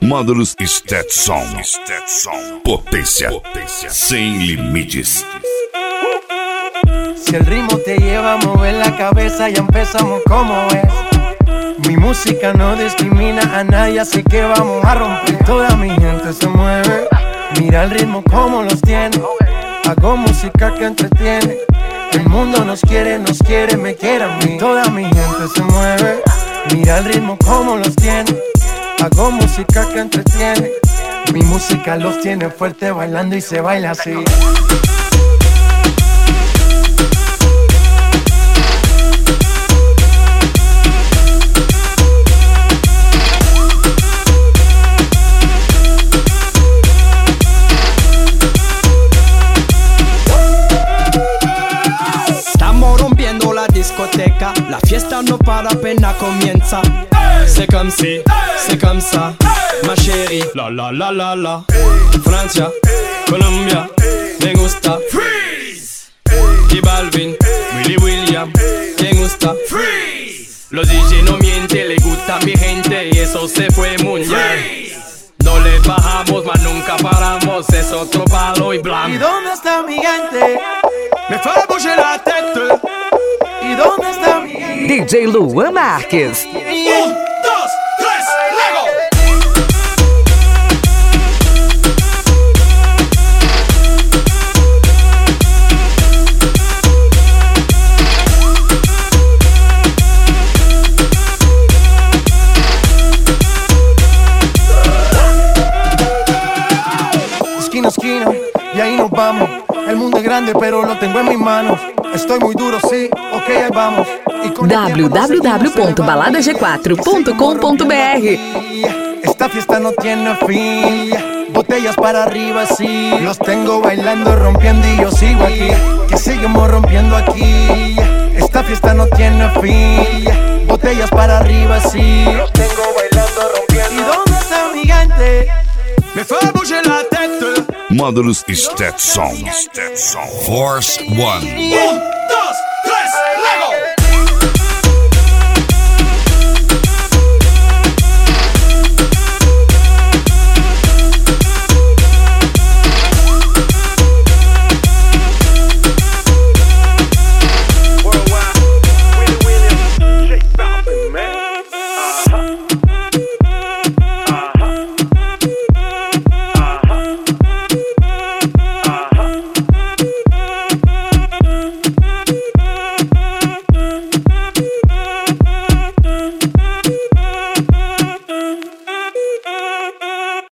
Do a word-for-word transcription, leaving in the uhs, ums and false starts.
Módulos Stetson. Stetson. Potência. Potência sem limites. Si el ritmo te lleva a mover la cabeza, ya empezamos como es. Mi música no discrimina a nadie, así que vamos a romper. Toda mi gente se mueve, mira el ritmo como los tiene. Hago música que entretiene. El mundo nos quiere, nos quiere, me quiere a mí. Toda mi gente se mueve, mira el ritmo como los tiene. Hago música que entretiene. Mi música los tiene fuerte bailando y se baila así. La fiesta no para, apenas comienza. C'est comme si, c'est comme ça, ma chérie. La la la la la. Francia, Colombia, me gusta. Freeze. Y Balvin, Willy William, me gusta. Freeze. Los D J no mienten, le gusta mi gente y eso se fue mundial. No le bajamos, mas nunca paramos, es otro palo y blanco. ¿Y dónde está mi gente? Me fait bouger la tête. ¿Y dónde está mi gente? D J Luan Marques. Un, dos, tres, Lego. Esquina a esquina, y ahí nos vamos. El mundo es grande, pero lo tengo en mis manos. Estoy muy duro, sí, ok, ahí vamos. w w w ponto balada g quatro ponto com ponto b r. Esta fiesta no tiene fin. Botellas para arriba, sí. Los tengo bailando, rompiendo y yo sigo aquí. Que seguimos rompiendo aquí. Esta fiesta no tiene fin. Botellas para arriba, sí. Los tengo bailando, rompiendo. ¿Y dónde está mi gente? Me fait bouger la tête. Módulos Stetson. Stetson. Force One. Un,